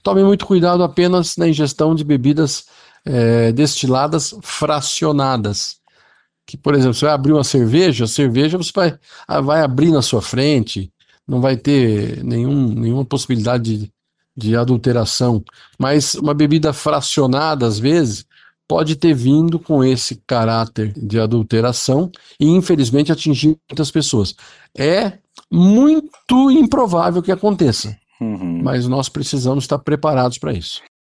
tome muito cuidado apenas na ingestão de bebidas destiladas fracionadas. Que, por exemplo, você vai abrir uma cerveja, a cerveja você vai abrir na sua frente, não vai ter nenhuma possibilidade de adulteração. Mas uma bebida fracionada, às vezes, pode ter vindo com esse caráter de adulteração e, infelizmente, atingir muitas pessoas. É muito improvável que aconteça, Uhum. mas nós precisamos estar preparados para isso.